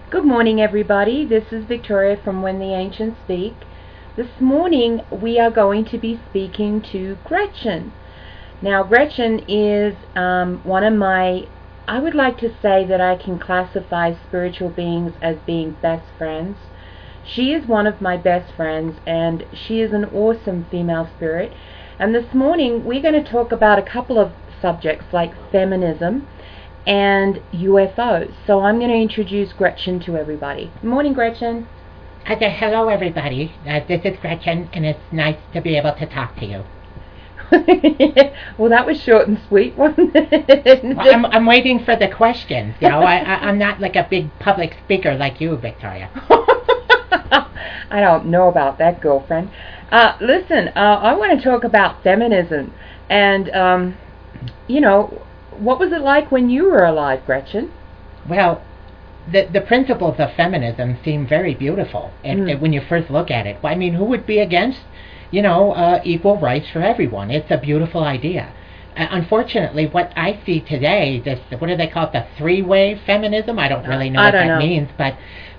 Good morning, everybody. This is Victoria from When the Ancients Speak. This morning we are going to be speaking to Gretchen. Now, Gretchen is one of my, I would like to say that I can classify spiritual beings as being best friends. She is one of my best friends, and she is an awesome female spirit. And this morning we're going to talk about a couple of subjects like feminism and UFOs. So I'm going to introduce Gretchen to everybody. Good morning, Gretchen. Hello, everybody. This is Gretchen, and it's nice to be able to talk to you. Well, that was short and sweet, wasn't it? Well, I'm waiting for the questions. You know, I'm not like a big public speaker like you, Victoria. I don't know about that, girlfriend. Listen, I want to talk about feminism. And, what was it like when you were alive, Gretchen? Well, the principles of feminism seem very beautiful and when you first look at it. I mean, who would be against, equal rights for everyone? It's a beautiful idea. Unfortunately, what I see today, what do they call it, the three-way feminism? I don't really know what that means, but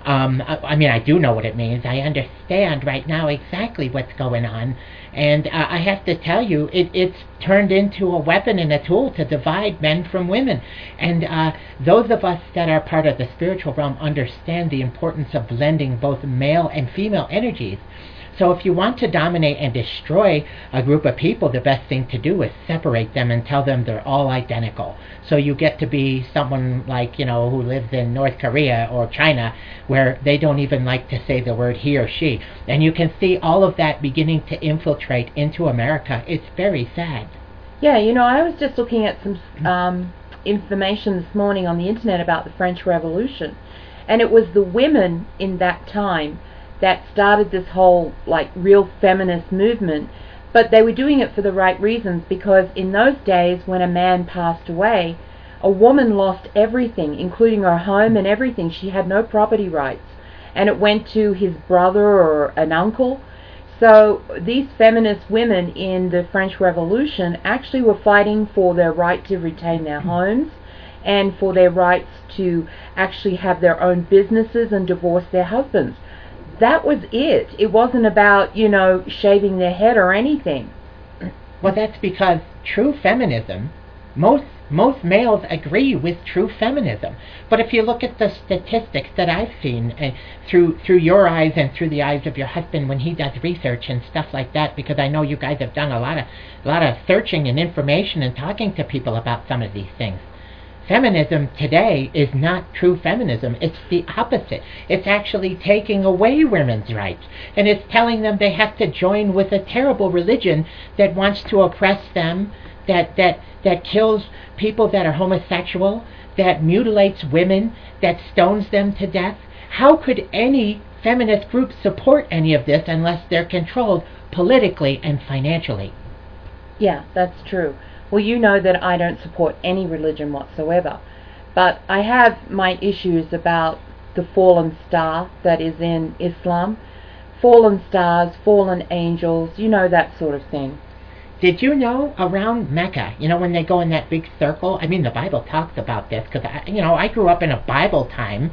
I do know what it means. I understand right now exactly what's going on, and I have to tell you, it's turned into a weapon and a tool to divide men from women. And those of us that are part of the spiritual realm understand the importance of blending both male and female energies. So if you want to dominate and destroy a group of people, the best thing to do is separate them and tell them they're all identical. So you get to be someone like, who lives in North Korea or China, where they don't even like to say the word he or she. And you can see all of that beginning to infiltrate into America. It's very sad. Yeah, I was just looking at some information this morning on the internet about the French Revolution. And it was the women in that time that started this whole real feminist movement, but they were doing it for the right reasons, because in those days when a man passed away, a woman lost everything, including her home and everything. She had no property rights, and it went to his brother or an uncle. So these feminist women in the French Revolution actually were fighting for their right to retain their homes and for their rights to actually have their own businesses and divorce their husbands. That was it. It wasn't about, shaving their head or anything. Well, that's because true feminism, most males agree with true feminism. But if you look at the statistics that I've seen through your eyes and through the eyes of your husband when he does research and stuff like that, because I know you guys have done a lot of searching and information and talking to people about some of these things. Feminism today is not true feminism. It's the opposite. It's actually taking away women's rights. And it's telling them they have to join with a terrible religion that wants to oppress them, that kills people that are homosexual, that mutilates women, that stones them to death. How could any feminist group support any of this unless they're controlled politically and financially? Yeah, that's true. Well, you know that I don't support any religion whatsoever, but I have my issues about the fallen star that is in Islam, fallen stars, fallen angels, that sort of thing. Did you know around Mecca, when they go in that big circle? I mean, the Bible talks about this because, I grew up in a Bible time,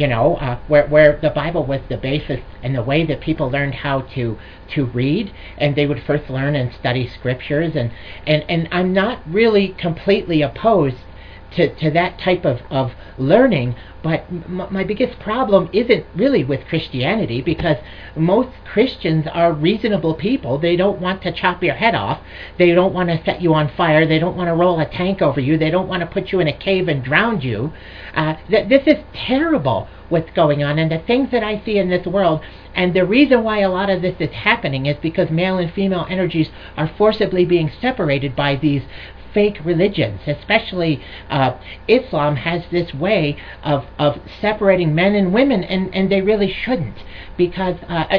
where the Bible was the basis and the way that people learned how to read, and they would first learn and study scriptures. And I'm not really completely opposed to that type of learning, but my biggest problem isn't really with Christianity, because most Christians are reasonable people. They don't want to chop your head off. They don't want to set you on fire. They don't want to roll a tank over you. They don't want to put you in a cave and drown you. This is terrible what's going on, and the things that I see in this world. And the reason why a lot of this is happening is because male and female energies are forcibly being separated by these fake religions. Especially Islam has this way of separating men and women, and they really shouldn't, because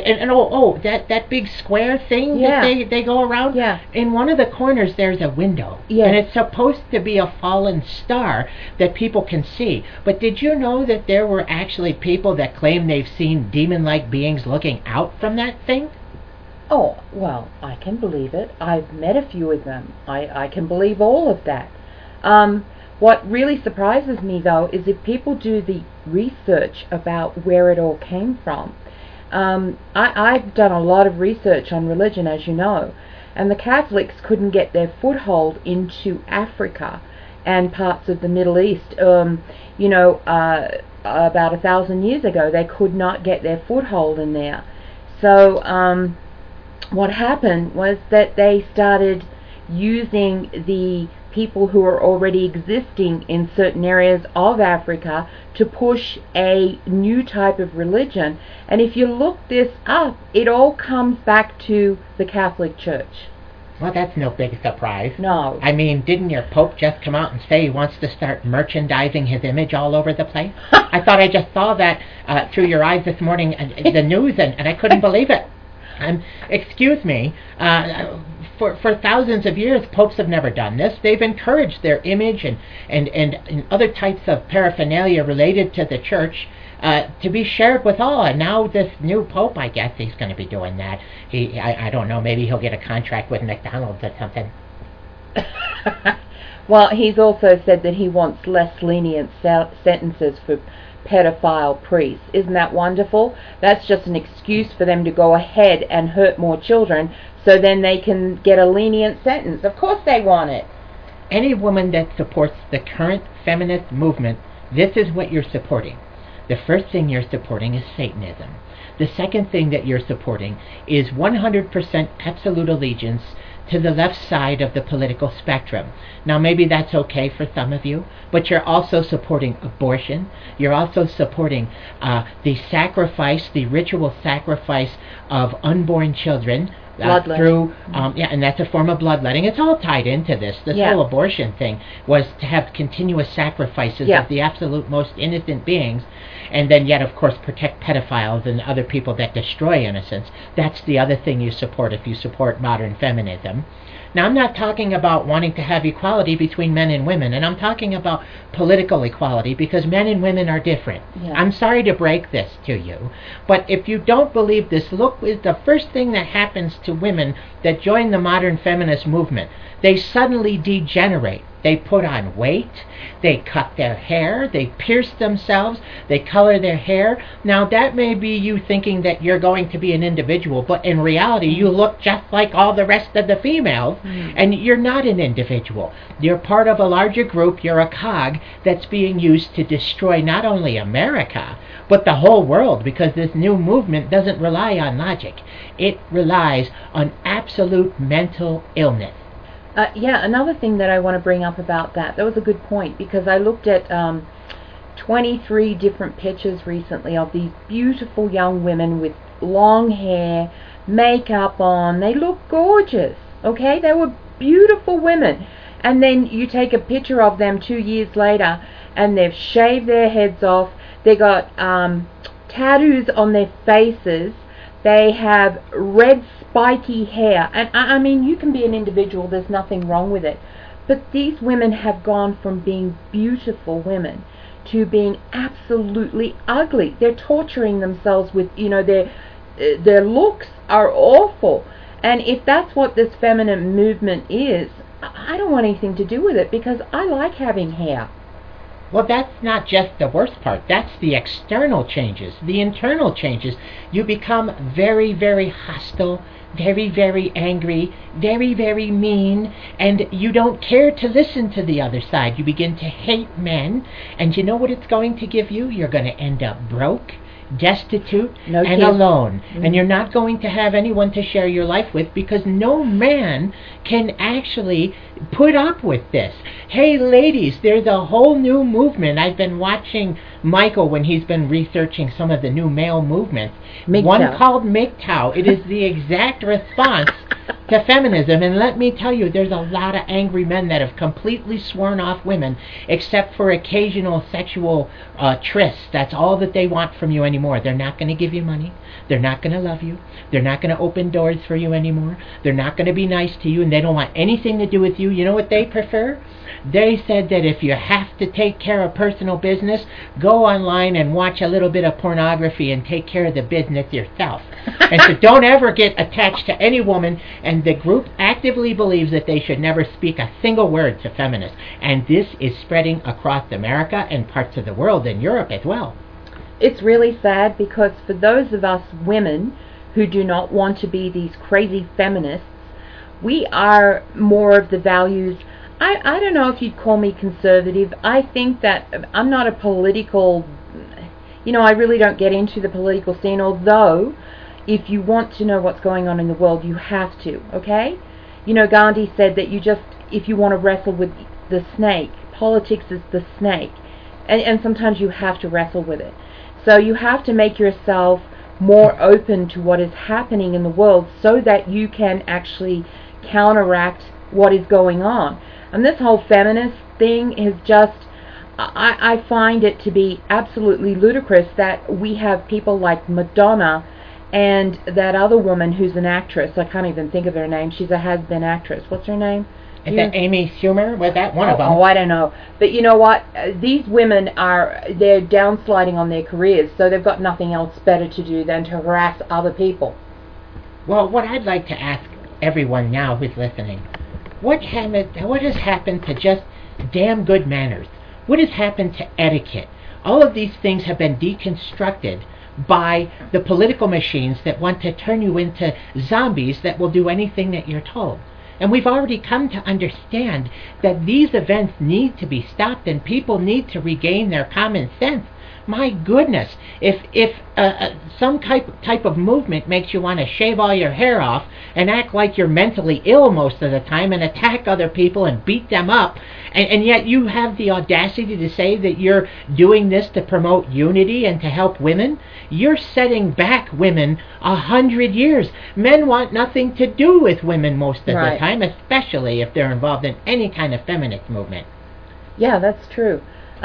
that big square thing that they go around, in one of the corners there's a window, and it's supposed to be a fallen star that people can see. But did you know that there were actually people that claim they've seen demon-like beings looking out from that thing? Oh, well, I can believe it. I've met a few of them. I can believe all of that. What really surprises me, though, is if people do the research about where it all came from. I've done a lot of research on religion, as you know, and the Catholics couldn't get their foothold into Africa and parts of the Middle East. About 1,000 years ago, they could not get their foothold in there. So what happened was that they started using the people who are already existing in certain areas of Africa to push a new type of religion. And if you look this up, it all comes back to the Catholic Church. Well, that's no big surprise. No. I mean, didn't your Pope just come out and say he wants to start merchandising his image all over the place? I thought I just saw that through your eyes this morning, the news, and I couldn't believe it. Excuse me, for thousands of years, popes have never done this. They've encouraged their image and other types of paraphernalia related to the church to be shared with all. And now this new pope, I guess he's going to be doing that. I don't know, maybe he'll get a contract with McDonald's or something. Well, he's also said that he wants less lenient sentences for pedophile priests. Isn't that wonderful? That's just an excuse for them to go ahead and hurt more children, so then they can get a lenient sentence. Of course they want it. Any woman that supports the current feminist movement, this is what you're supporting. The first thing you're supporting is Satanism. The second thing that you're supporting is 100% absolute allegiance to the left side of the political spectrum. Now, maybe that's okay for some of you, but you're also supporting abortion. You're also supporting the sacrifice, the ritual sacrifice of unborn children. Through, and that's a form of bloodletting. It's all tied into this. This whole abortion thing was to have continuous sacrifices of the absolute most innocent beings, and then yet, of course, protect pedophiles and other people that destroy innocence. That's the other thing you support if you support modern feminism. Now, I'm not talking about wanting to have equality between men and women, and I'm talking about political equality, because men and women are different. I'm sorry to break this to you, but if you don't believe this, look, the first thing that happens to women that join the modern feminist movement, they suddenly degenerate. They put on weight, they cut their hair, they pierce themselves, they color their hair. Now, that may be you thinking that you're going to be an individual, but in reality, you look just like all the rest of the females, and you're not an individual. You're part of a larger group. You're a cog that's being used to destroy not only America, but the whole world, because this new movement doesn't rely on logic. It relies on absolute mental illness. Another thing that I want to bring up about that was a good point, because I looked at 23 different pictures recently of these beautiful young women with long hair, makeup on. They look gorgeous, okay? They were beautiful women. And then you take a picture of them 2 years later, and they've shaved their heads off. They got tattoos on their faces. They have red spiky hair. And I mean, you can be an individual, there's nothing wrong with it. But these women have gone from being beautiful women to being absolutely ugly. They're torturing themselves with, their looks are awful. And if that's what this feminine movement is, I don't want anything to do with it, because I like having hair. Well, that's not just the worst part. That's the external changes. The internal changes. You become very, very hostile, very, very angry, very, very mean, and you don't care to listen to the other side. You begin to hate men, and you know what it's going to give you? You're going to end up broke, destitute, and alone. And you're not going to have anyone to share your life with, because no man can actually put up with this. Hey, ladies, there's a whole new movement. I've been watching Michael when he's been researching some of the new male movements. MGTOW. One called MGTOW. It is the exact response to feminism, and let me tell you, there's a lot of angry men that have completely sworn off women, except for occasional sexual trysts. That's all that they want from you anymore. They're not going to give you money. They're not going to love you. They're not going to open doors for you anymore. They're not going to be nice to you, and they don't want anything to do with you. You know what they prefer? They said that if you have to take care of personal business, go online and watch a little bit of pornography and take care of the business yourself. And so don't ever get attached to any woman and and the group actively believes that they should never speak a single word to feminists. And this is spreading across America and parts of the world, and Europe as well. It's really sad, because for those of us women who do not want to be these crazy feminists, we are more of the values. I don't know if you'd call me conservative. I think that I'm not a political, I really don't get into the political scene, although if you want to know what's going on in the world, you have to, okay? Gandhi said that if you want to wrestle with the snake, politics is the snake, and sometimes you have to wrestle with it. So you have to make yourself more open to what is happening in the world so that you can actually counteract what is going on. And this whole feminist thing is just, I find it to be absolutely ludicrous that we have people like Madonna and that other woman who's an actress. I can't even think of her name. She's a has-been actress. What's her name? Is that Amy Schumer? Was that one of them? Oh, I don't know. But you know what? These women they're downsliding on their careers, so they've got nothing else better to do than to harass other people. Well, what I'd like to ask everyone now who's listening, what has happened to just damn good manners? What has happened to etiquette? All of these things have been deconstructed by the political machines that want to turn you into zombies that will do anything that you're told. And we've already come to understand that these events need to be stopped, and people need to regain their common sense. My goodness, if some type of movement makes you want to shave all your hair off and act like you're mentally ill most of the time and attack other people and beat them up, and yet you have the audacity to say that you're doing this to promote unity and to help women, you're setting back women 100 years. Men want nothing to do with women most of the time, especially if they're involved in any kind of feminist movement. Yeah, that's true.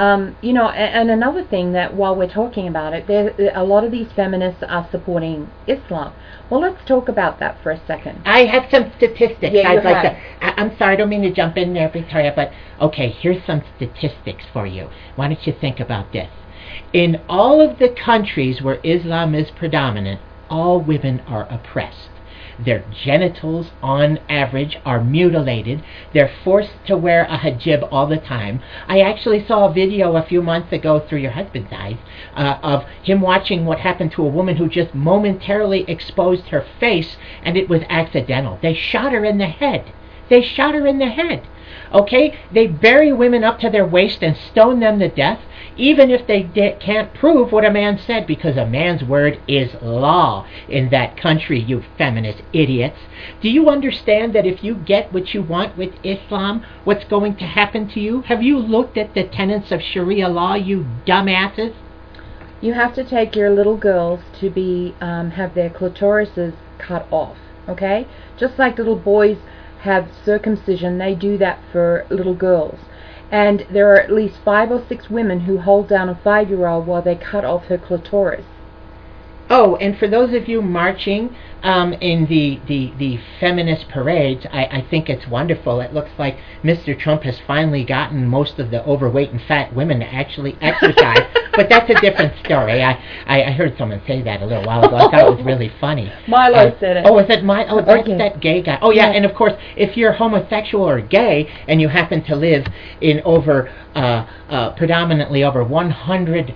And another thing that while we're talking about it, a lot of these feminists are supporting Islam. Well, let's talk about that for a second. I have some statistics. Yeah, I'm sorry, I don't mean to jump in there, Victoria, but okay, here's some statistics for you. Why don't you think about this? In all of the countries where Islam is predominant, all women are oppressed. Their genitals, on average, are mutilated. They're forced to wear a hijab all the time. I actually saw a video a few months ago through your husband's eyes of him watching what happened to a woman who just momentarily exposed her face, and it was accidental. They shot her in the head. They shot her in the head. Okay? They bury women up to their waist and stone them to death, even if they can't prove what a man said, because a man's word is law in that country, you feminist idiots. Do you understand that if you get what you want with Islam, what's going to happen to you? Have you looked at the tenets of Sharia law, you dumbasses? You have to take your little girls to be have their clitorises cut off, okay? Just like little boys have circumcision, they do that for little girls. And there are at least 5 or 6 women who hold down a 5-year-old while they cut off her clitoris. Oh, and for those of you marching in the feminist parades, I think it's wonderful. It looks like Mr. Trump has finally gotten most of the overweight and fat women to actually exercise. But that's a different story. I heard someone say that a little while ago. I thought it was really funny. Milo said it. Oh, is that Milo? Oh, that's that gay guy. Oh, yeah, and of course, if you're homosexual or gay and you happen to live in predominantly over 100,000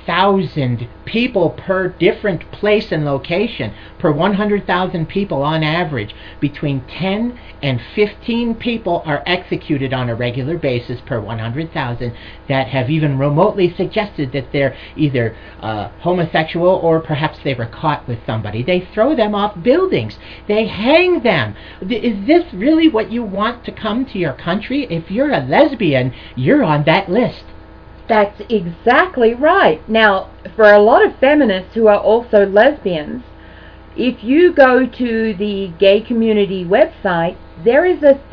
people per different place and location, per 100,000 people on average, between 10 and 15 people are executed on a regular basis per 100,000 that have even remotely suggested that they're either homosexual or perhaps they were caught with somebody. They throw them off buildings. They hang them. Is this really what you want to come to your country? If you're a lesbian, you're on that list. That's exactly right. Now, for a lot of feminists who are also lesbians, if you go to the gay community website, there is a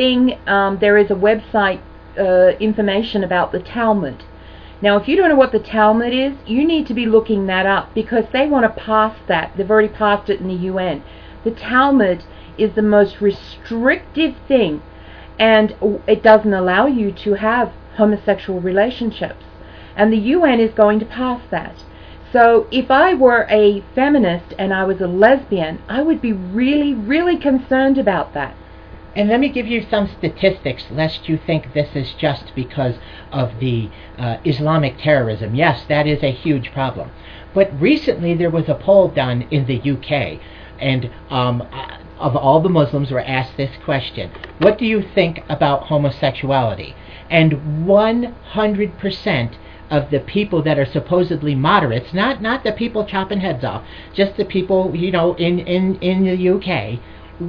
website information about the Talmud. Now, if you don't know what the Talmud is, you need to be looking that up, because they want to pass that. They've already passed it in the UN. The Talmud is the most restrictive thing, and it doesn't allow you to have homosexual relationships. And the UN is going to pass that. So if I were a feminist and I was a lesbian, I would be really, really concerned about that. And let me give you some statistics, lest you think this is just because of the Islamic terrorism. Yes, that is a huge problem. But recently there was a poll done in the UK, and of all the Muslims were asked this question: what do you think about homosexuality? And 100% of the people that are supposedly moderates, not the people chopping heads off, just the people, in the UK,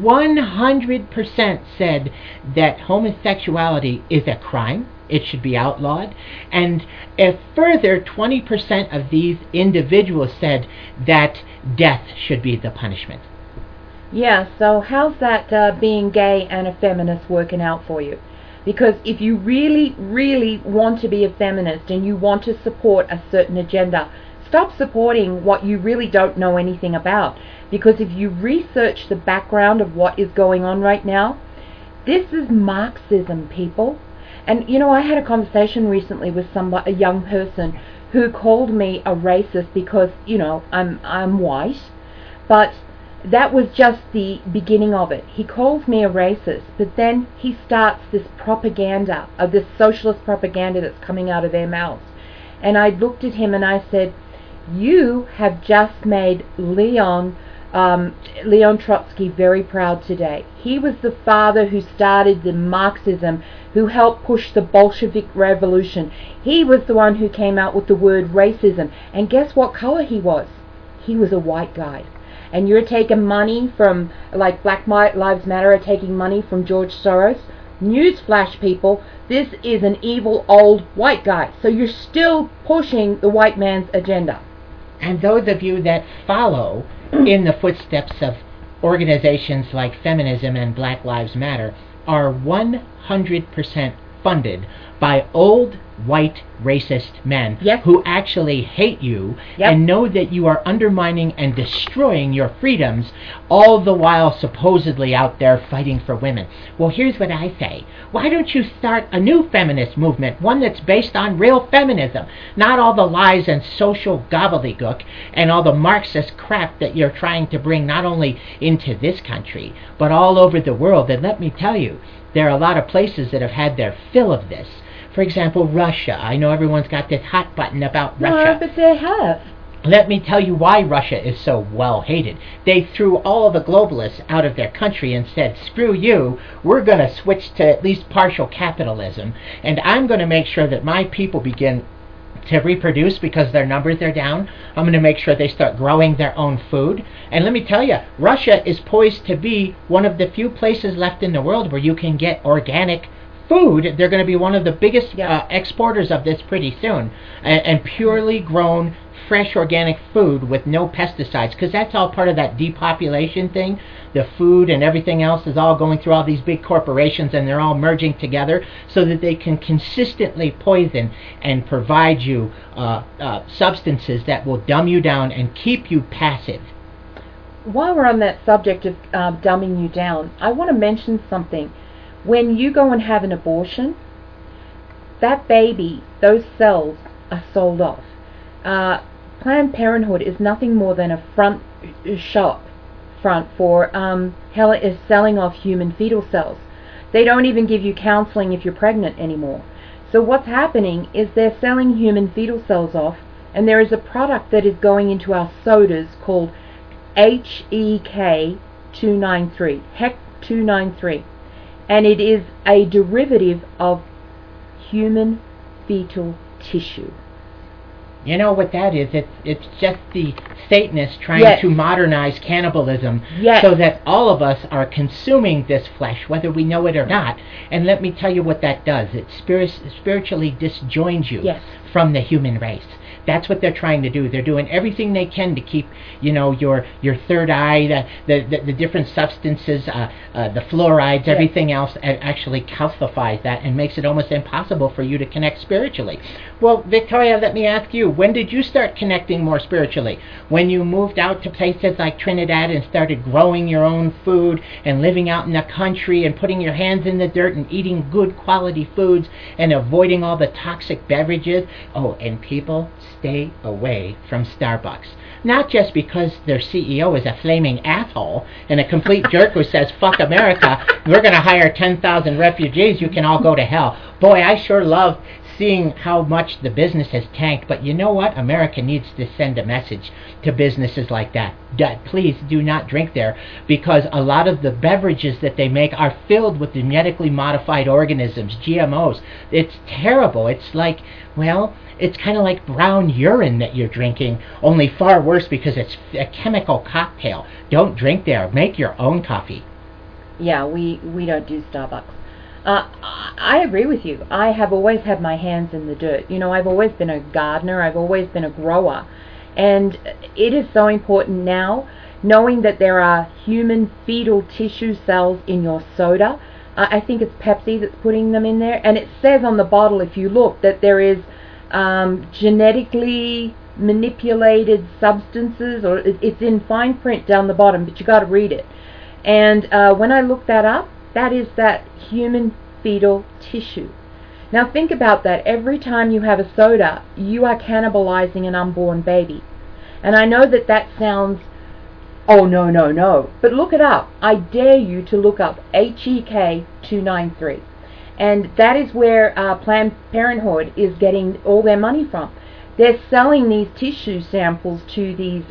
100% said that homosexuality is a crime. It should be outlawed. And a further 20% of these individuals said that death should be the punishment. Yeah, so how's that being gay and a feminist working out for you? Because if you really, really want to be a feminist and you want to support a certain agenda, stop supporting what you really don't know anything about. Because if you research the background of what is going on right now, this is Marxism, people. And I had a conversation recently with a young person who called me a racist because I'm white, but that was just the beginning of it. He calls me a racist, but then he starts this propaganda, this socialist propaganda that's coming out of their mouths. And I looked at him and I said, you have just made Leon Trotsky very proud today. He was the father who started the Marxism, who helped push the Bolshevik Revolution. He was the one who came out with the word racism. And guess what color he was? He was a white guy. And you're taking money from, like Black Lives Matter are taking money from George Soros. Newsflash, people, this is an evil old white guy. So you're still pushing the white man's agenda. And those of you that follow in the footsteps of organizations like feminism and Black Lives Matter are 100% funded by old white racist men who actually hate you and know that you are undermining and destroying your freedoms, all the while supposedly out there fighting for women. Well, here's what I say. Why don't you start a new feminist movement, one that's based on real feminism, not all the lies and social gobbledygook and all the Marxist crap that you're trying to bring not only into this country, but all over the world. And let me tell you, there are a lot of places that have had their fill of this. For example, Russia. I know everyone's got this hot button about Russia. No, but they have. Let me tell you why Russia is so well hated. They threw all the globalists out of their country and said, screw you, we're going to switch to at least partial capitalism, and I'm going to make sure that my people begin to reproduce because their numbers are down. I'm going to make sure they start growing their own food. And let me tell you, Russia is poised to be one of the few places left in the world where you can get organic food. They're going to be one of the biggest exporters of this pretty soon, and purely grown fresh organic food with no pesticides, because that's all part of that depopulation thing. The food and everything else is all going through all these big corporations, and they're all merging together so that they can consistently poison and provide you substances that will dumb you down and keep you passive. While we're on that subject of dumbing you down, I want to mention something. When you go and have an abortion, that baby, those cells are sold off. Planned Parenthood is nothing more than a front for selling off human fetal cells. They don't even give you counseling if you're pregnant anymore. So what's happening is they're selling human fetal cells off, and there is a product that is going into our sodas called HEK 293, and it is a derivative of human fetal tissue. You know what that is? It's just the Satanists trying to modernize cannibalism so that all of us are consuming this flesh, whether we know it or not. And let me tell you what that does. It spiritually disjoins you from the human race. That's what they're trying to do. They're doing everything they can to keep, your third eye, the different substances, the fluorides, everything else actually calcifies that and makes it almost impossible for you to connect spiritually. Well, Victoria, let me ask you, when did you start connecting more spiritually? When you moved out to places like Trinidad and started growing your own food and living out in the country and putting your hands in the dirt and eating good quality foods and avoiding all the toxic beverages? Oh, and people, stay away from Starbucks. Not just because their CEO is a flaming asshole and a complete jerk who says, fuck America, we're going to hire 10,000 refugees, you can all go to hell. Boy, I sure love seeing how much the business has tanked, but you know what? America needs to send a message to businesses like that. Please do not drink there, because a lot of the beverages that they make are filled with genetically modified organisms, GMOs. It's terrible. It's like, well, it's kind of like brown urine that you're drinking, only far worse because it's a chemical cocktail. Don't drink there. Make your own coffee. Yeah, we don't do Starbucks. I agree with you. I have always had my hands in the dirt. You know, I've always been a gardener. I've always been a grower. And it is so important now, knowing that there are human fetal tissue cells in your soda. I think it's Pepsi that's putting them in there. And it says on the bottle, if you look, that there is genetically manipulated substances, or it's in fine print down the bottom, but you got to read it. And when I looked that up, that is that human fetal tissue. Now think about that. Every time you have a soda, you are cannibalizing an unborn baby. And I know that that sounds, oh no, but look it up. I dare you to look up HEK 293. And that is where Planned Parenthood is getting all their money from. They're selling these tissue samples to these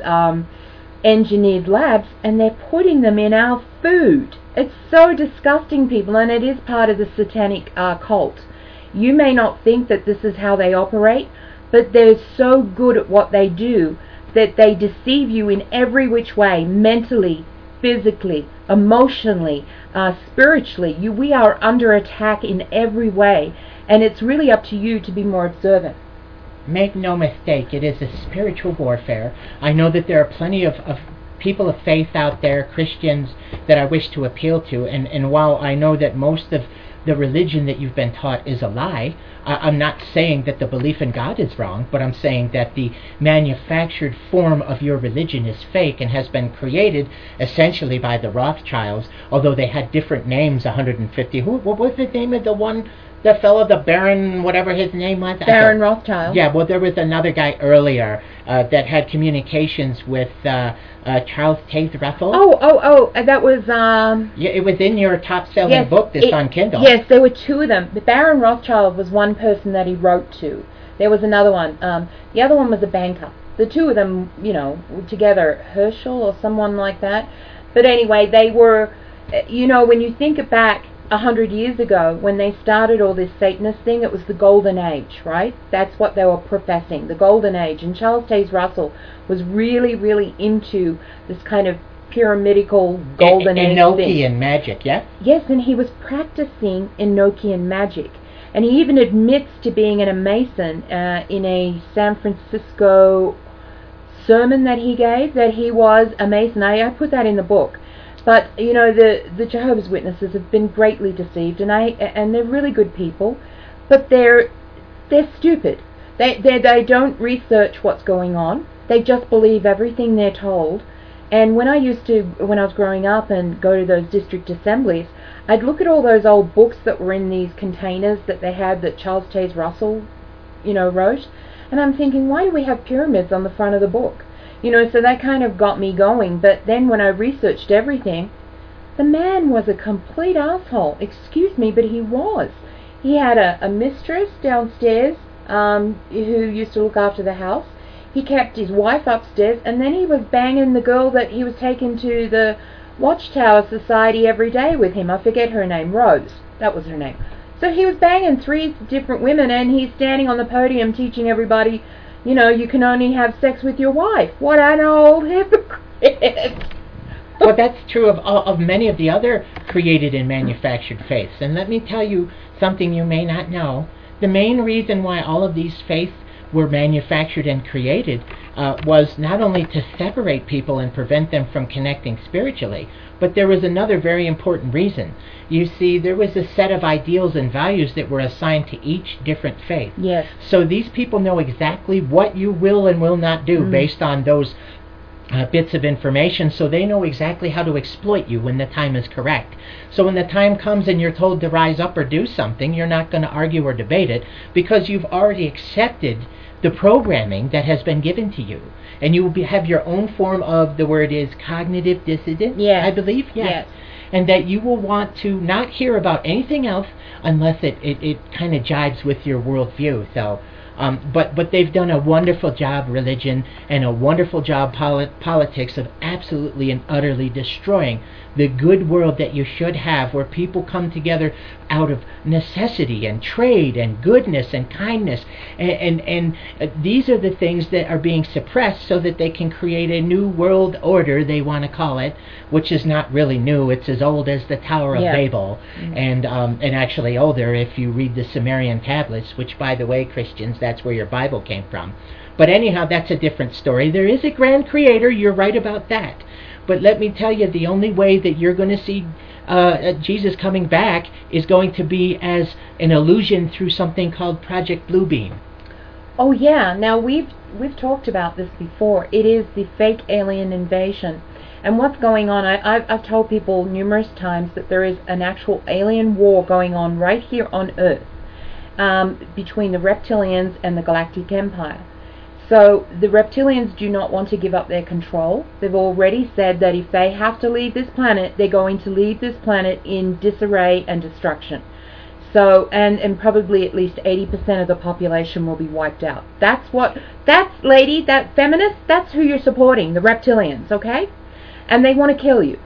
engineered labs, and they're putting them in our food. It's so disgusting, people, and it is part of the satanic cult. You may not think that this is how they operate, but they're so good at what they do that they deceive you in every which way, mentally, physically, emotionally, spiritually. We are under attack in every way, and it's really up to you to be more observant. Make no mistake, it is a spiritual warfare. I know that there are plenty of people of faith out there, Christians, that I wish to appeal to, and while I know that most of the religion that you've been taught is a lie, I'm not saying that the belief in God is wrong, but I'm saying that the manufactured form of your religion is fake and has been created essentially by the Rothschilds, although they had different names, 150. What was the name of the fellow, the Baron, whatever his name was? Baron Rothschild. Yeah, well, there was another guy earlier that had communications with Charles Taze Russell. Oh, that was... Yeah, it was in your top-selling book that's on Kindle. Yes, there were two of them. The Baron Rothschild was one person that he wrote to. There was another one. The other one was a banker. The two of them, you know, together, Herschel or someone like that. But anyway, they were, you know, when you think back 100 years ago, when they started all this Satanist thing, it was the Golden Age, right? That's what they were professing, the Golden Age. And Charles Taze Russell was really, really into this kind of pyramidical Golden Age thing. Enochian magic, yeah? Yes, and he was practicing Enochian magic. And he even admits to being a Mason in a San Francisco sermon that he gave, that he was a Mason. I put that in the book. But, you know, the Jehovah's Witnesses have been greatly deceived, and they're really good people, but they're stupid. They don't research what's going on. They just believe everything they're told. And when I was growing up and go to those district assemblies, I'd look at all those old books that were in these containers that they had that Charles Taze Russell, you know, wrote, and I'm thinking, why do we have pyramids on the front of the book? You know, so that kind of got me going. But then when I researched everything, the man was a complete asshole. Excuse me, but he was. He had a mistress downstairs who used to look after the house. He kept his wife upstairs, and then he was banging the girl that he was taking to the Watchtower Society every day with him. I forget her name. Rose. That was her name. So he was banging 3 different women, and he's standing on the podium teaching everybody, you know, you can only have sex with your wife. What an old hypocrite. Well, that's true of many of the other created and manufactured faiths. And let me tell you something you may not know. The main reason why all of these faiths were manufactured and created was not only to separate people and prevent them from connecting spiritually, but there was another very important reason. You see, there was a set of ideals and values that were assigned to each different faith. Yes. So these people know exactly what you will and will not do based on those bits of information, so they know exactly how to exploit you when the time is correct. So when the time comes and you're told to rise up or do something, you're not going to argue or debate it, because you've already accepted the programming that has been given to you. And you will have your own form of, the word is cognitive dissonance, Yes. I believe? Yes. And that you will want to not hear about anything else unless it kind of jives with your worldview. So, but they've done a wonderful job, religion, and a wonderful job, politics, of absolutely and utterly destroying the good world that you should have, where people come together out of necessity and trade and goodness and kindness. And these are the things that are being suppressed so that they can create a new world order, they want to call it, which is not really new. It's as old as the Tower of Babel, and actually older if you read the Sumerian tablets, which, by the way, Christians, that's where your Bible came from. But anyhow, that's a different story. There is a grand creator, you're right about that. But let me tell you, the only way that you're going to see Jesus coming back is going to be as an illusion through something called Project Bluebeam. Oh yeah, now we've talked about this before. It is the fake alien invasion. And what's going on, I've told people numerous times that there is an actual alien war going on right here on Earth, between the reptilians and the Galactic Empire. So the reptilians do not want to give up their control. They've already said that if they have to leave this planet, they're going to leave this planet in disarray and destruction. So, and probably at least 80% of the population will be wiped out. That feminist, that's who you're supporting, the reptilians, okay? And they want to kill you.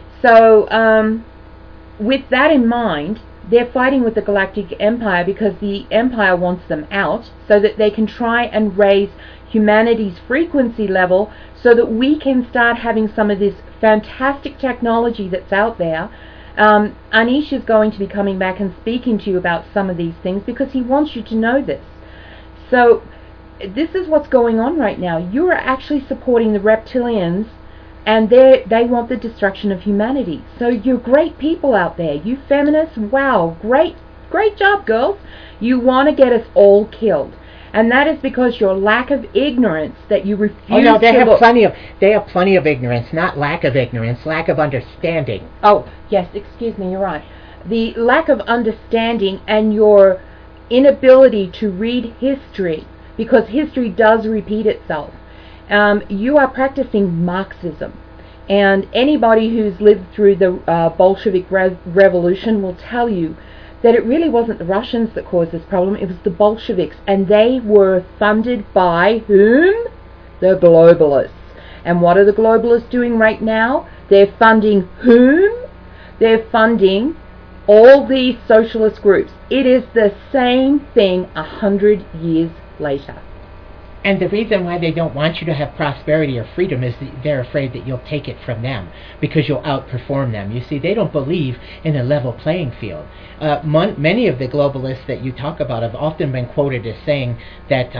So, with that in mind, they're fighting with the Galactic Empire because the Empire wants them out so that they can try and raise humanity's frequency level so that we can start having some of this fantastic technology that's out there. Anish is going to be coming back and speaking to you about some of these things because he wants you to know this. So this is what's going on right now. You are actually supporting the reptilians, and they want the destruction of humanity. So you're great people out there. You feminists, wow, great job, girls. You want to get us all killed. And that is because your lack of ignorance, that you refuse to look. Oh no, they have plenty of ignorance, not lack of ignorance, lack of understanding. Oh, yes, excuse me, you're right. The lack of understanding and your inability to read history, because history does repeat itself. You are practicing Marxism. And anybody who's lived through the Bolshevik Revolution will tell you that it really wasn't the Russians that caused this problem, it was the Bolsheviks, and they were funded by whom? The globalists. And what are the globalists doing right now? They're funding whom? They're funding all these socialist groups. It is the same thing 100 years later. And the reason why they don't want you to have prosperity or freedom is that they're afraid that you'll take it from them because you'll outperform them. You see, they don't believe in a level playing field. Many of the globalists that you talk about have often been quoted as saying that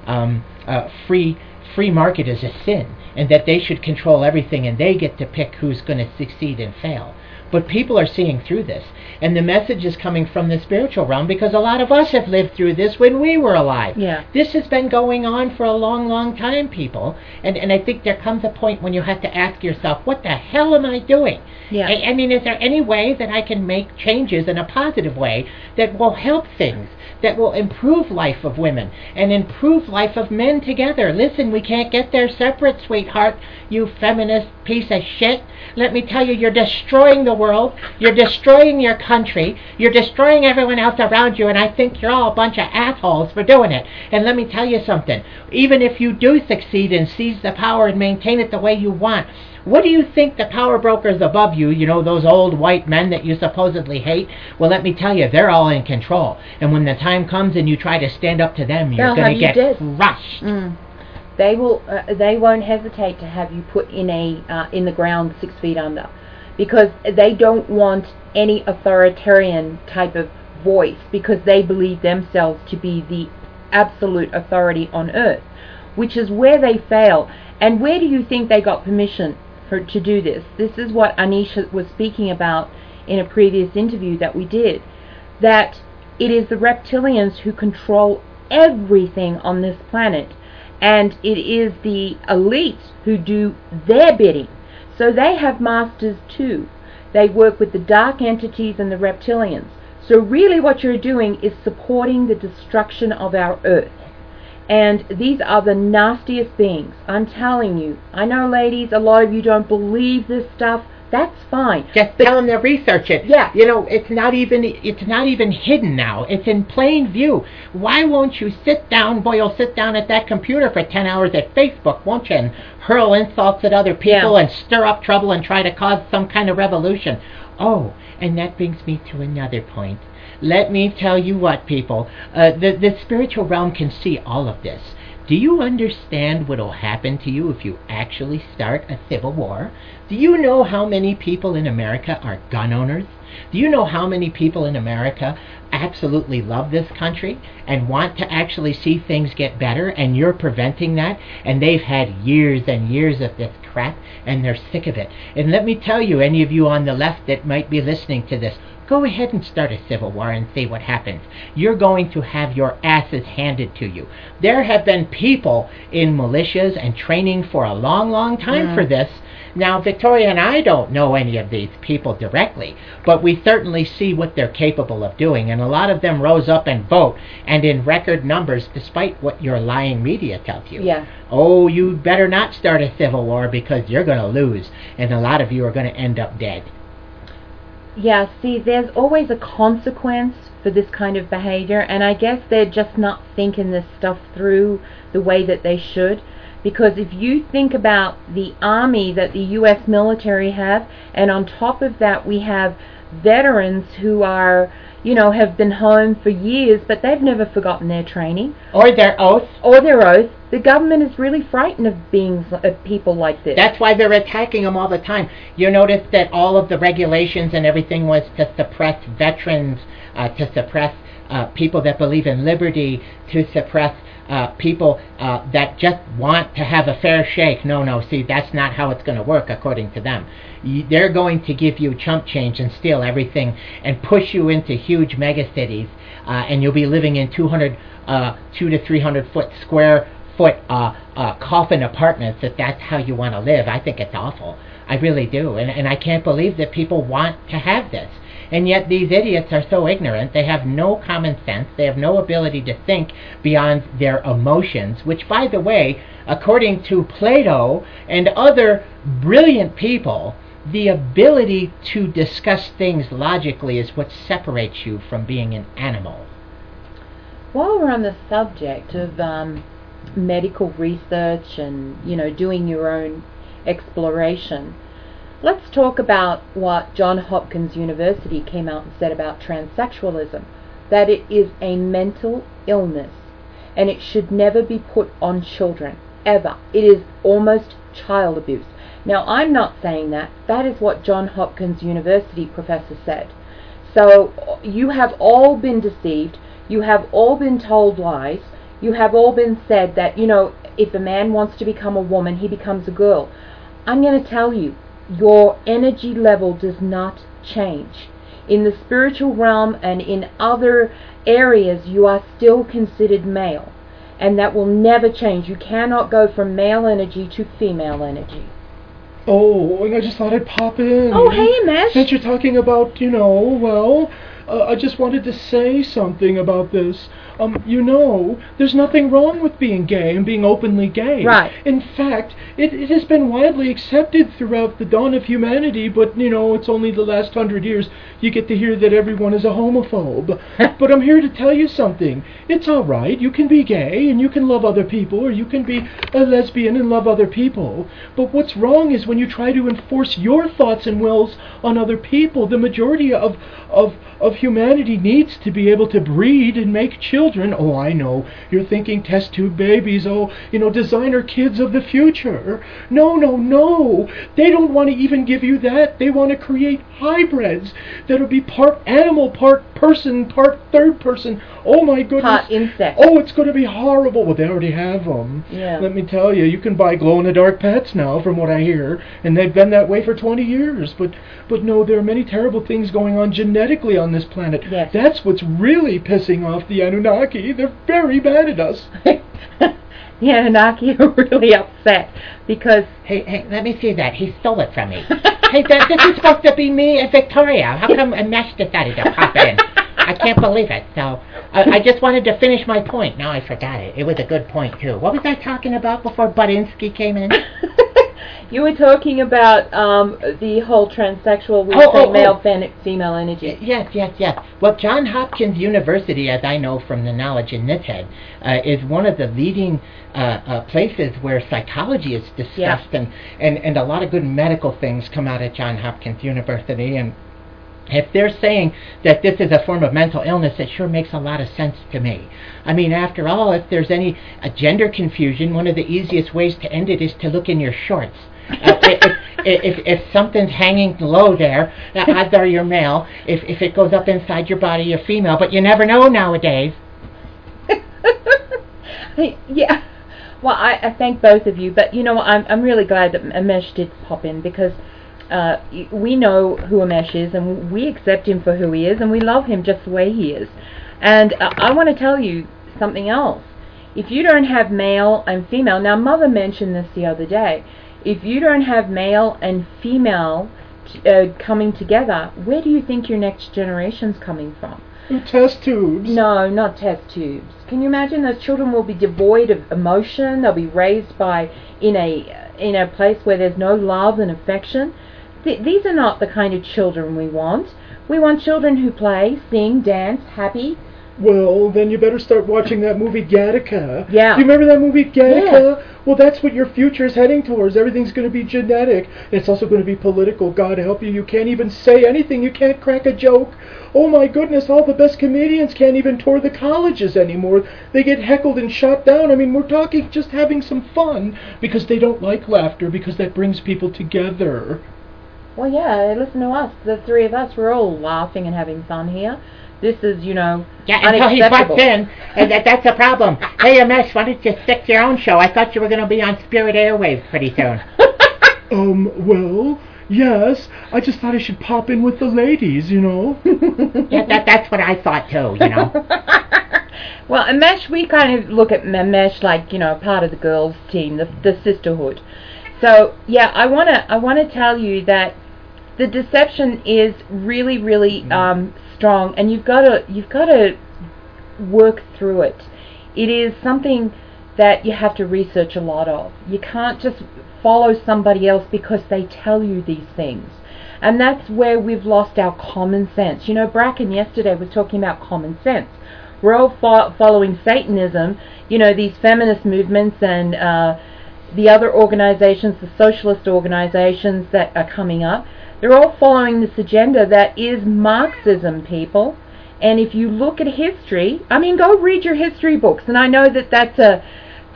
free market is a sin and that they should control everything and they get to pick who's going to succeed and fail. But people are seeing through this, and the message is coming from the spiritual realm because a lot of us have lived through this when we were alive. Yeah. This has been going on for a long, long time, people. And I think there comes a point when you have to ask yourself, what the hell am I doing? Yeah. I mean, is there any way that I can make changes in a positive way that will help things, that will improve life of women and improve life of men together? Listen, we can't get there separate, sweetheart, you feminist piece of shit. Let me tell you, you're destroying the world, you're destroying your country, you're destroying everyone else around you, and I think you're all a bunch of assholes for doing it. And let me tell you something, even if you do succeed and seize the power and maintain it the way you want, what do you think the power brokers above you, you know, those old white men that you supposedly hate? Well, let me tell you, they're all in control. And when the time comes and you try to stand up to them, you're going to get crushed. They will. They won't hesitate to have you put in the ground 6 feet under, because they don't want any authoritarian type of voice, because they believe themselves to be the absolute authority on earth, which is where they fail. And where do you think they got permission to do this? This is what Anisha was speaking about in a previous interview that we did, that it is the reptilians who control everything on this planet. and it is the elites who do their bidding. So they have masters too. They work with the dark entities and the reptilians. So really what you're doing is supporting the destruction of our earth. And these are the nastiest beings. I'm telling you. I know, ladies, a lot of you don't believe this stuff. That's fine. Just tell them to research it. Yeah. You know, it's not even hidden now. It's in plain view. Why won't you sit down, boy, you'll sit down at that computer for 10 hours at Facebook, won't you, and hurl insults at other people and stir up trouble and try to cause some kind of revolution. Oh, and that brings me to another point. Let me tell you what, people, the spiritual realm can see all of this. Do you understand what will happen to you if you actually start a civil war? Do you know how many people in America are gun owners? Do you know how many people in America absolutely love this country and want to actually see things get better, and you're preventing that? And they've had years and years of this crap, and they're sick of it. And let me tell you, any of you on the left that might be listening to this, go ahead and start a civil war and see what happens. You're going to have your asses handed to you. There have been people in militias and training for a long, long time for this. Now, Victoria and I don't know any of these people directly, but we certainly see what they're capable of doing, and a lot of them rose up and vote, and in record numbers, despite what your lying media tells you. Yeah. Oh, you better not start a civil war, because you're going to lose, and a lot of you are going to end up dead. Yeah, see, there's always a consequence for this kind of behavior, and I guess they're just not thinking this stuff through the way that they should. Because if you think about the army that the U.S. military have, and on top of that we have veterans who are, you know, have been home for years, but they've never forgotten their training. Or their oath. The government is really frightened of people like this. That's why they're attacking them all the time. You notice that all of the regulations and everything was to suppress veterans, to suppress people that believe in liberty, to suppress people that just want to have a fair shake. No, see, that's not how it's going to work according to them. They're going to give you chump change and steal everything and push you into huge megacities, and you'll be living in 200 to 300 square foot coffin apartments if that's how you want to live. I think it's awful. I really do. And I can't believe that people want to have this. And yet these idiots are so ignorant. They have no common sense. They have no ability to think beyond their emotions, which, by the way, according to Plato and other brilliant people, the ability to discuss things logically is what separates you from being an animal. While we're on the subject of medical research and, you know, doing your own exploration, let's talk about what Johns Hopkins University came out and said about transsexualism, that it is a mental illness and it should never be put on children, ever. It is almost child abuse. Now, I'm not saying that. That is what Johns Hopkins University professor said. So you have all been deceived. You have all been told lies. You have all been said that, you know, if a man wants to become a woman, he becomes a girl. I'm going to tell you, your energy level does not change. In the spiritual realm and in other areas, you are still considered male. And that will never change. You cannot go from male energy to female energy. Oh, I just thought I'd pop in. Oh, hey, Mesh. Since you're talking about, you know, well, I just wanted to say something about this. You know, there's nothing wrong with being gay and being openly gay. Right. In fact, it has been widely accepted throughout the dawn of humanity, but, you know, it's only the last 100 years you get to hear that everyone is a homophobe. But I'm here to tell you something. It's all right. You can be gay and you can love other people, or you can be a lesbian and love other people. But what's wrong is when you try to enforce your thoughts and wills on other people. The majority of humanity needs to be able to breed and make children. Oh, I know, you're thinking test tube babies, oh, you know, designer kids of the future. No. They don't want to even give you that. They want to create hybrids that'll be part animal, part person, part third person. Oh my goodness. Part insect. Oh, it's going to be horrible. Well, they already have them. Yeah. Let me tell you, you can buy glow-in-the-dark pets now, from what I hear, and they've been that way for 20 years. But no, there are many terrible things going on genetically on this planet. Yes. That's what's really pissing off the Anunnaki. They're very bad at us. The Anunnaki are really upset because... Hey, let me see that. He stole it from me. Hey, this is supposed to be me and Victoria. How come Mesh decided to pop in? I can't believe it. So, I just wanted to finish my point. Now I forgot it. It was a good point, too. What was I talking about before Budinsky came in? You were talking about the whole transsexual, male-female energy. Yes. Well, Johns Hopkins University, as I know from the knowledge in this head, is one of the leading places where psychology is discussed, and a lot of good medical things come out of Johns Hopkins University. And if they're saying that this is a form of mental illness, it sure makes a lot of sense to me. I mean, after all, if there's any gender confusion, one of the easiest ways to end it is to look in your shorts. If something's hanging low there, odds are you're male. If it goes up inside your body, you're female. But you never know nowadays. Yeah. Well, I thank both of you, but I'm really glad that Amesh did pop in, because we know who Amesh is, and we accept him for who he is, and we love him just the way he is. And I want to tell you something else. If you don't have male and female, now Mother mentioned this the other day, if you don't have male and female coming together, where do you think your next generation's coming from? Test tubes. No, not test tubes. Can you imagine? Those children will be devoid of emotion. They'll be raised in a place where there's no love and affection. These are not the kind of children we want. We want children who play, sing, dance, happy. Well, then you better start watching that movie Gattaca. Yeah. You remember that movie Gattaca? Yeah. Well, that's what your future is heading towards. Everything's going to be genetic. It's also going to be political. God help you. You can't even say anything. You can't crack a joke. Oh my goodness, all the best comedians can't even tour the colleges anymore. They get heckled and shot down. I mean, we're talking just having some fun, because they don't like laughter, because that brings people together. Well, yeah, listen to us. The three of us, we're all laughing and having fun here. This is, yeah, until he butts in, and that's a problem. Hey, Amesh, why don't you stick to your own show? I thought you were going to be on Spirit Airwaves pretty soon. Well, yes. I just thought I should pop in with the ladies, Yeah, that's what I thought too, Well, Amesh, we kind of look at Amesh like, part of the girls' team, the sisterhood. So, yeah, I wanna tell you that the deception is really, really strong, and you've got to work through it. It is something that you have to research a lot of. You can't just follow somebody else because they tell you these things. And that's where we've lost our common sense. Bracken yesterday was talking about common sense. We're all following Satanism, these feminist movements and the other organizations, the socialist organizations that are coming up. They're all following this agenda that is Marxism, people. And if you look at history, go read your history books. And I know that that's a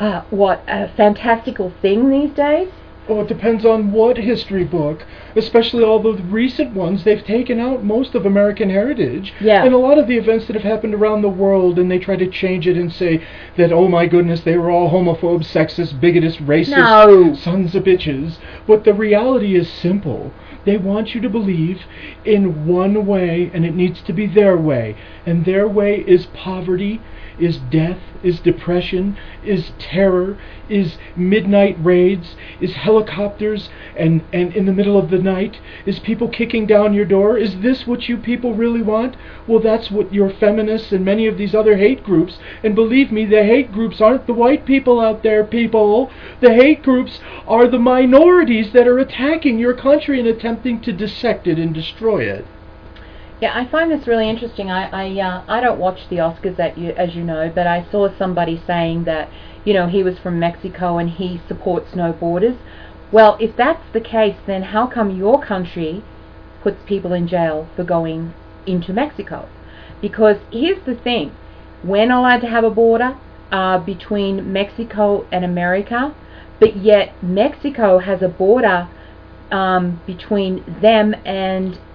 fantastical thing these days. Oh, it depends on what history book, especially all the recent ones. They've taken out most of American heritage. Yeah. And a lot of the events that have happened around the world, and they try to change it and say that, oh my goodness, they were all homophobes, sexist, bigotist, racist, sons of bitches. But the reality is simple. They want you to believe in one way, and it needs to be their way. And their way is poverty, is death, is depression, is terror, is midnight raids, is helicopters, and in the middle of the night, is people kicking down your door. Is this what you people really want? Well, that's what your feminists and many of these other hate groups, and believe me, the hate groups aren't the white people out there, people. The hate groups are the minorities that are attacking your country and attempting to dissect it and destroy it. Yeah, I find this really interesting. I don't watch the Oscars, as you know, but I saw somebody saying that, he was from Mexico and he supports no borders. Well, if that's the case, then how come your country puts people in jail for going into Mexico? Because here's the thing. We're not allowed to have a border between Mexico and America, but yet Mexico has a border between them and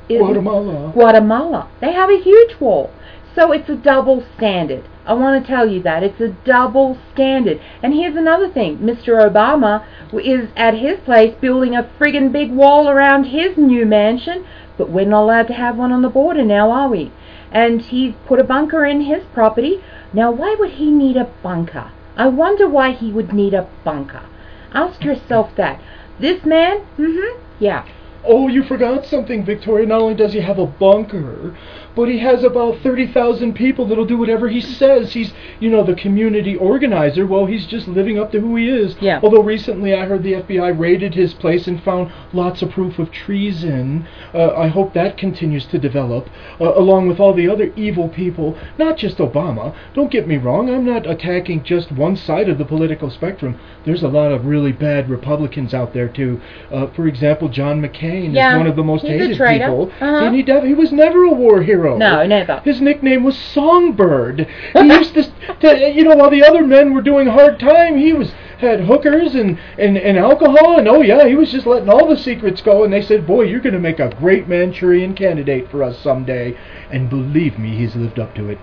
Guatemala. They have a huge wall. So it's a double standard. I want to tell you that. It's a double standard. And here's another thing. Mr. Obama is at his place building a friggin' big wall around his new mansion, but we're not allowed to have one on the border now, are we? And he's put a bunker in his property. Now, why would he need a bunker? I wonder why he would need a bunker. Ask yourself that. This man, yeah. Oh, you forgot something, Victoria. Not only does he have a bunker, but he has about 30,000 people that'll do whatever he says. He's, the community organizer. Well, he's just living up to who he is. Yeah. Although recently I heard the FBI raided his place and found lots of proof of treason. I hope that continues to develop, along with all the other evil people. Not just Obama. Don't get me wrong. I'm not attacking just one side of the political spectrum. There's a lot of really bad Republicans out there, too. For example, John McCain is one of the most hated people. And he was never a war hero. No, never. His nickname was Songbird. He used to while the other men were doing hard time, he had hookers and alcohol, and he was just letting all the secrets go, and they said, boy, you're going to make a great Manchurian candidate for us someday. And believe me, he's lived up to it.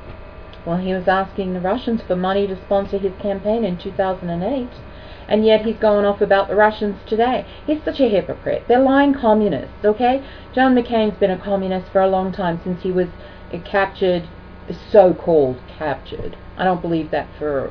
Well, he was asking the Russians for money to sponsor his campaign in 2008. And yet he's going off about the Russians today. He's such a hypocrite. They're lying communists, okay? John McCain's been a communist for a long time, since he was captured, so-called captured. I don't believe that for,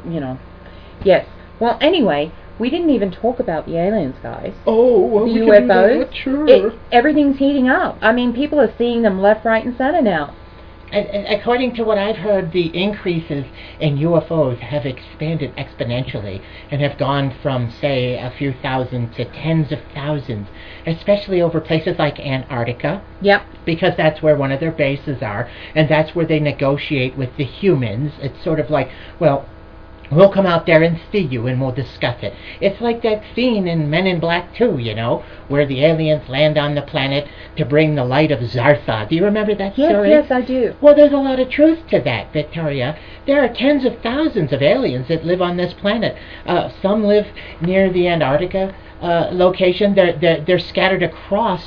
Yes. Well, anyway, we didn't even talk about the aliens, guys. Oh, well, the we UFOs. Can do that, sure. Everything's heating up. I mean, people are seeing them left, right, and center now. According to what I've heard, the increases in UFOs have expanded exponentially and have gone from, say, a few thousand to tens of thousands, especially over places like Antarctica. Yep. Because that's where one of their bases are, and that's where they negotiate with the humans. It's sort of like, well, we'll come out there and see you, and we'll discuss it. It's like that scene in Men in Black 2, where the aliens land on the planet to bring the light of Zartha. Do you remember that story? Yes, I do. Well, there's a lot of truth to that, Victoria. There are tens of thousands of aliens that live on this planet. Some live near the Antarctica location. They're scattered across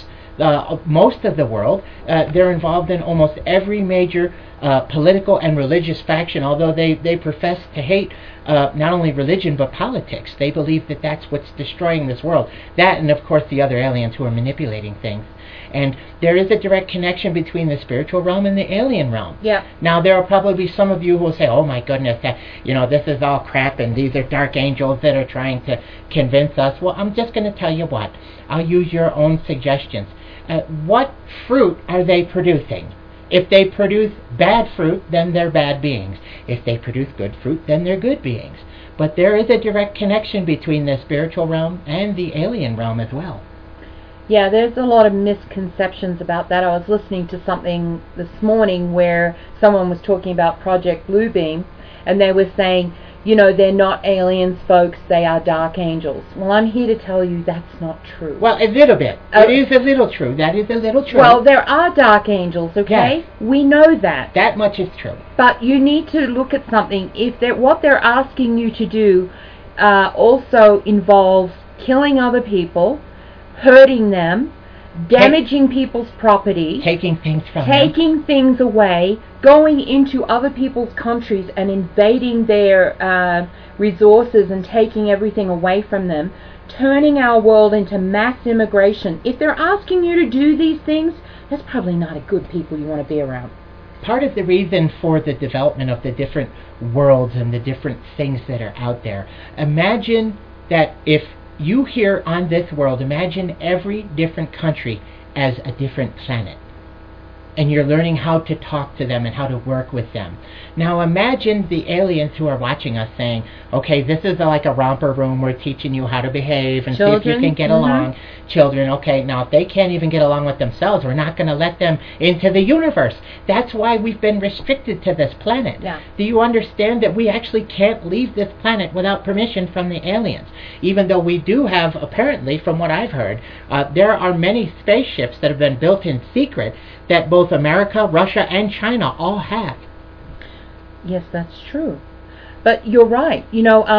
most of the world. They're involved in almost every major political and religious faction, although they profess to hate not only religion but politics. They believe that that's what's destroying this world. That, and of course the other aliens who are manipulating things. And there is a direct connection between the spiritual realm and the alien realm. Yeah. Now, there will probably be some of you who will say, oh my goodness, this is all crap and these are dark angels that are trying to convince us. Well, I'm just going to tell you what. I'll use your own suggestions. What fruit are they producing? If they produce bad fruit, then they're bad beings. If they produce good fruit, then they're good beings. But there is a direct connection between the spiritual realm and the alien realm as well. Yeah, there's a lot of misconceptions about that. I was listening to something this morning where someone was talking about Project Bluebeam, and they were saying, they're not aliens, folks, they are dark angels. Well, I'm here to tell you that's not true. Well, a little bit. It is a little true. That is a little true. Well, there are dark angels, okay? Yes. We know that. That much is true. But you need to look at something. What they're asking you to do also involves killing other people, hurting them, damaging people's property, taking things from taking things away, going into other people's countries and invading their resources and taking everything away from them, turning our world into mass immigration. If they're asking you to do these things, that's probably not a good people you want to be around. Part of the reason for the development of the different worlds and the different things that are out there, imagine that if you here on this world, imagine every different country as a different planet. And you're learning how to talk to them and how to work with them. Now imagine the aliens who are watching us saying, okay, this is like a romper room. We're teaching you how to behave and children, see if you can get along. Children, okay, now if they can't even get along with themselves, we're not going to let them into the universe. That's why we've been restricted to this planet. Yeah. Do you understand that we actually can't leave this planet without permission from the aliens? Even though we do have, apparently, from what I've heard, there are many spaceships that have been built in secret that both America, Russia, and China all have. Yes, that's true. But you're right.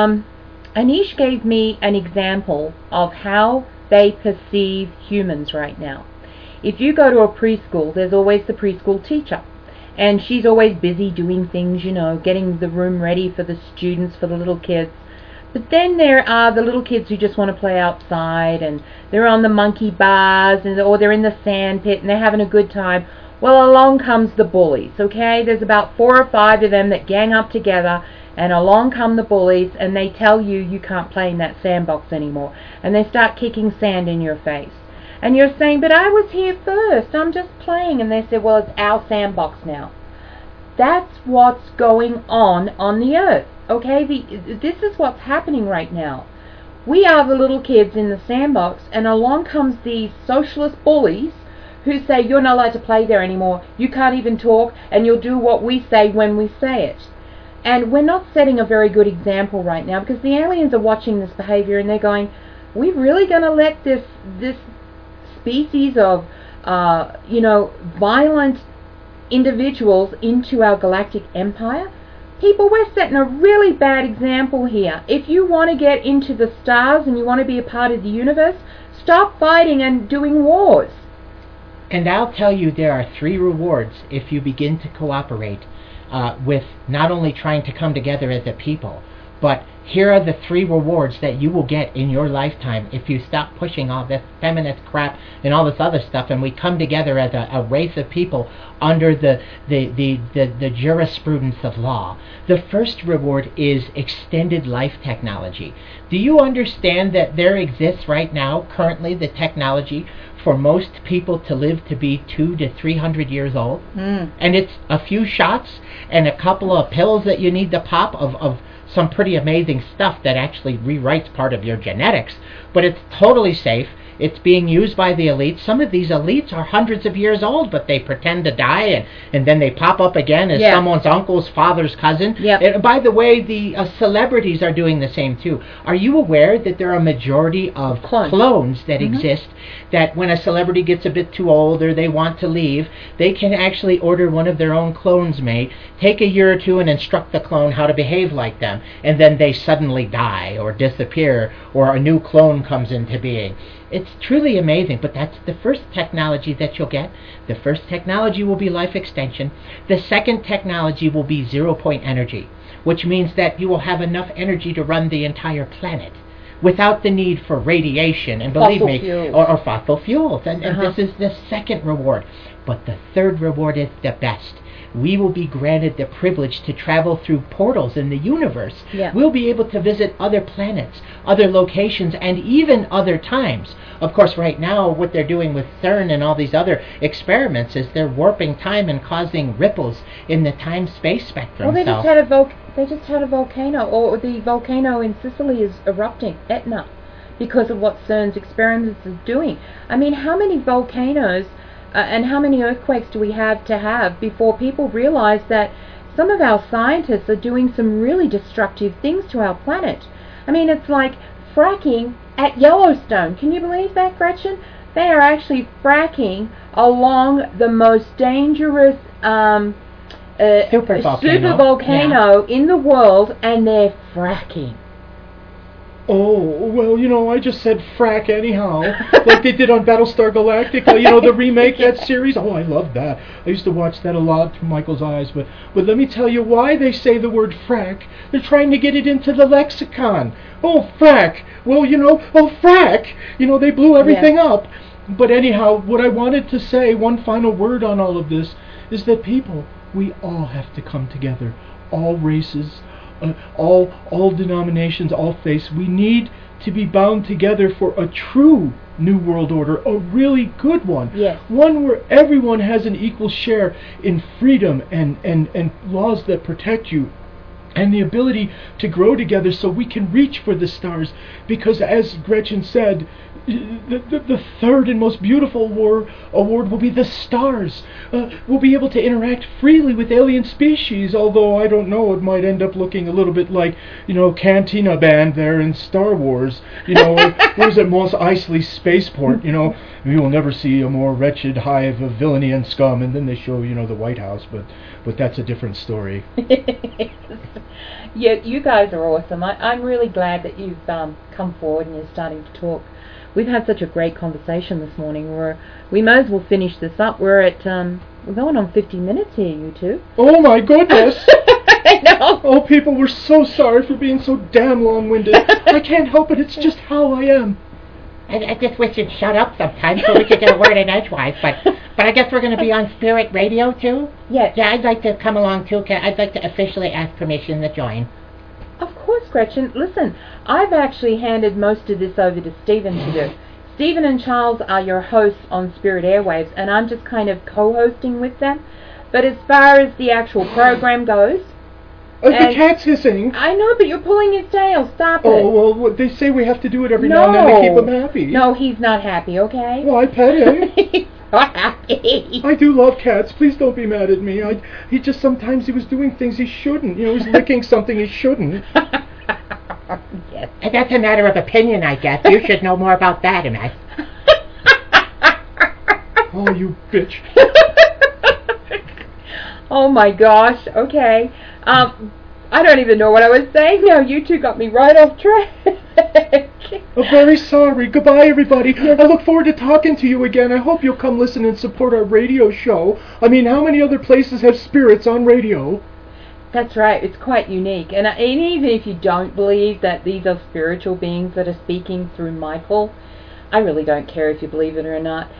Anish gave me an example of how they perceive humans right now. if you go to a preschool, there's always the preschool teacher. And she's always busy doing things, you know, getting the room ready for the students, for the little kids. But then there are the little kids who just want to play outside, and they're on the monkey bars, or they're in the sand pit, and they're having a good time. Well, along comes the bullies, okay? There's about 4 or 5 of them that gang up together, and along come the bullies, and they tell you you can't play in that sandbox anymore. And they start kicking sand in your face. And you're saying, but I was here first, I'm just playing. And they say, well, it's our sandbox now. That's what's going on the earth, okay? This is what's happening right now. We are the little kids in the sandbox, and along comes these socialist bullies who say, you're not allowed to play there anymore, you can't even talk, and you'll do what we say when we say it. And we're not setting a very good example right now, because the aliens are watching this behavior, and they're going, we're really going to let this species of, violent individuals into our galactic empire? People, we're setting a really bad example here. If you want to get into the stars and you want to be a part of the universe, stop fighting and doing wars. And I'll tell you, there are 3 rewards if you begin to cooperate with not only trying to come together as a people, but here are the 3 rewards that you will get in your lifetime if you stop pushing all this feminist crap and all this other stuff, and we come together as a race of people under the jurisprudence of law. The first reward is extended life technology. Do you understand that there exists right now, currently, the technology for most people to live to be 200 to 300 years old? And it's a few shots and a couple of pills that you need to pop of some pretty amazing stuff that actually rewrites part of your genetics, but it's totally safe. It's being used by the elites. Some of these elites are hundreds of years old, but they pretend to die, and then they pop up again as someone's uncle's father's cousin. And by the way, the celebrities are doing the same too. Are you aware that there are a majority of clones that exist, that when a celebrity gets a bit too old or they want to leave, they can actually order one of their own clones made, take a year or 2 and instruct the clone how to behave like them, and then they suddenly die or disappear, or a new clone comes into being. It's truly amazing, but that's the first technology that you'll get. The first technology will be life extension. The second technology will be zero-point energy, which means that you will have enough energy to run the entire planet without the need for radiation, and believe me, or fossil fuels. And this is the second reward. But the third reward is the best. We will be granted the privilege to travel through portals in the universe. We'll be able to visit other planets, other locations, and even other times. Of course, right now, what they're doing with CERN and all these other experiments is they're warping time and causing ripples in the time-space spectrum. Well, they just had a volcano, or the volcano in Sicily is erupting, Etna, because of what CERN's experiments is doing. I mean, how many volcanoes and how many earthquakes do we have to have before people realize that some of our scientists are doing some really destructive things to our planet? I mean, it's like fracking at Yellowstone. Can you believe that, Gretchen? They are actually fracking along the most dangerous super volcano in the world, and they're fracking. Oh, well, I just said frack anyhow, like they did on Battlestar Galactica, the remake, that series. Oh, I love that. I used to watch that a lot through Michael's eyes, but let me tell you why they say the word frack. They're trying to get it into the lexicon. Oh, frack. Well, frack. They blew everything up. But anyhow, what I wanted to say, one final word on all of this, is that people, we all have to come together. All races, all denominations, all faiths. We need to be bound together for a true New World Order, a really good one. One where everyone has an equal share in freedom and laws that protect you, and the ability to grow together so we can reach for the stars. Because as Gretchen said, the third and most beautiful award will be the stars. We'll be able to interact freely with alien species, although I don't know, it might end up looking a little bit like, Cantina Band there in Star Wars. Where's at Mos Eisley Spaceport, you will never see a more wretched hive of villainy and scum, and then they show, the White House, but that's a different story. Yeah, you guys are awesome. I'm really glad that you've come forward and you're starting to talk we've had such a great conversation this morning. We may as well finish this up. We're going on 50 minutes here, you two. Oh my goodness! I know. Oh, people, we're so sorry for being so damn long-winded. I can't help it. It's just how I am. I just wish you'd shut up sometimes so we could get a word in edgewise. But I guess we're going to be on Spirit Radio too. Yes. Yeah, I'd like to come along too. I'd like to officially ask permission to join. Of course, Gretchen. Listen, I've actually handed most of this over to Stephen to do. Stephen and Charles are your hosts on Spirit Airwaves, and I'm just kind of co-hosting with them. But as far as the actual program goes... The cat's hissing. I know, but you're pulling his tail. Stop it. Oh, well, they say we have to do it every now and then to keep him happy. No, he's not happy, okay? Well, I pet him. He's not happy. I do love cats. Please don't be mad at me. He just sometimes he was doing things he shouldn't. You know, he's licking something he shouldn't. Yes. That's a matter of opinion, I guess. You should know more about that, Imesh. Oh, you bitch. Oh my gosh, okay. I don't even know what I was saying now. You two got me right off track. I'm very sorry. Goodbye, everybody. I look forward to talking to you again. I hope you'll come listen and support our radio show. I mean, how many other places have spirits on radio? That's right. It's quite unique. And even if you don't believe that these are spiritual beings that are speaking through Michael, I really don't care if you believe it or not.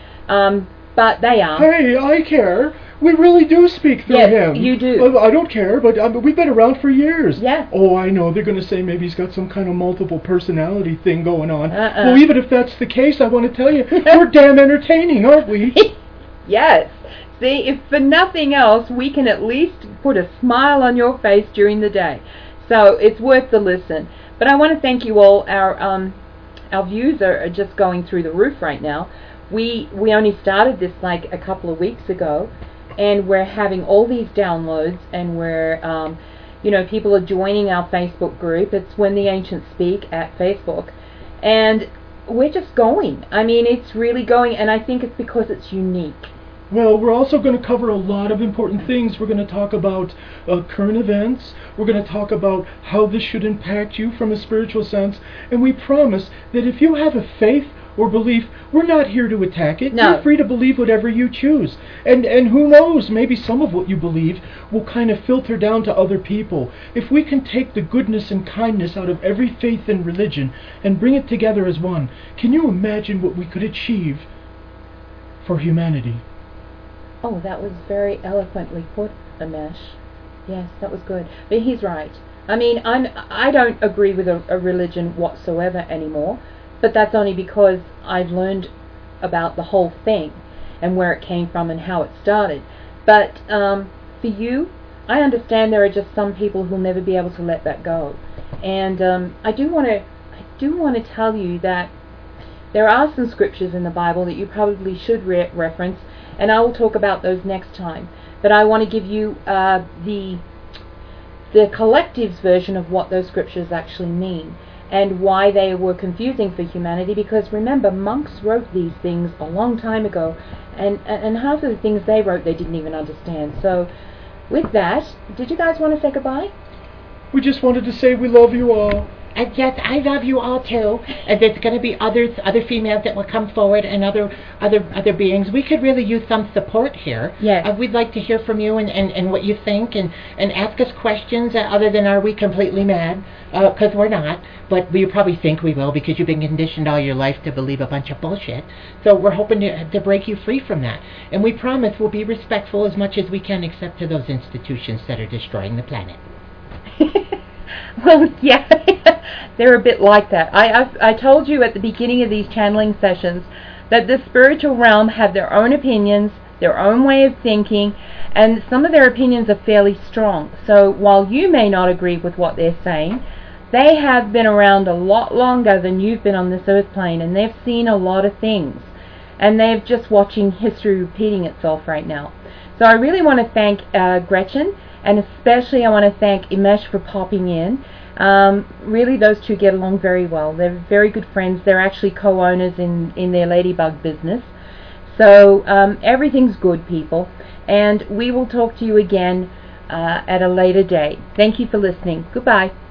But they are. Hey, I care. We really do speak through him. Yes, you do. I don't care, but we've been around for years. Yeah. Oh, I know. They're going to say maybe he's got some kind of multiple personality thing going on. Well, even if that's the case, I want to tell you, we're damn entertaining, aren't we? Yes. See, if for nothing else, we can at least put a smile on your face during the day. So it's worth the listen. But I want to thank you all. Our views are just going through the roof right now. We only started this like a couple of weeks ago, and we're having all these downloads, and we're, people are joining our Facebook group. It's When the Ancients Speak at Facebook, and we're just going. I mean, it's really going, and I think it's because it's unique. Well, we're also going to cover a lot of important things. We're going to talk about current events. We're going to talk about how this should impact you from a spiritual sense, and we promise that if you have a faith or belief, we're not here to attack it. No. You're free to believe whatever you choose. And who knows, maybe some of what you believe will kind of filter down to other people. If we can take the goodness and kindness out of every faith and religion and bring it together as one, can you imagine what we could achieve for humanity? Oh, that was very eloquently put, Imesh. Yes, that was good. But he's right. I mean, I don't agree with a religion whatsoever anymore. But that's only because I've learned about the whole thing and where it came from and how it started. But for you, I understand there are just some people who'll never be able to let that go. And I do want to tell you that there are some scriptures in the Bible that you probably should reference, and I will talk about those next time. But I want to give you the collective's version of what those scriptures actually mean, and why they were confusing for humanity, because remember, monks wrote these things a long time ago, and half of the things they wrote they didn't even understand. So with that, did you guys want to say goodbye? We just wanted to say we love you all. And yes, I love you all too. And there's going to be other females that will come forward, and other beings. We could really use some support here. Yes. We'd like to hear from you and what you think, and ask us questions other than are we completely mad? Because we're not. But you probably think we will, because you've been conditioned all your life to believe a bunch of bullshit. So we're hoping to break you free from that. And we promise we'll be respectful as much as we can, except to those institutions that are destroying the planet. Well, yeah, they're a bit like that. I told you at the beginning of these channeling sessions that the spiritual realm have their own opinions, their own way of thinking, and some of their opinions are fairly strong. So while you may not agree with what they're saying, they have been around a lot longer than you've been on this earth plane, and they've seen a lot of things. And they're just watching history repeating itself right now. So I really want to thank Gretchen, and especially I want to thank Imesh for popping in. Really, those two get along very well. They're very good friends. They're actually co-owners in their ladybug business. So everything's good, people. And we will talk to you again at a later date. Thank you for listening. Goodbye.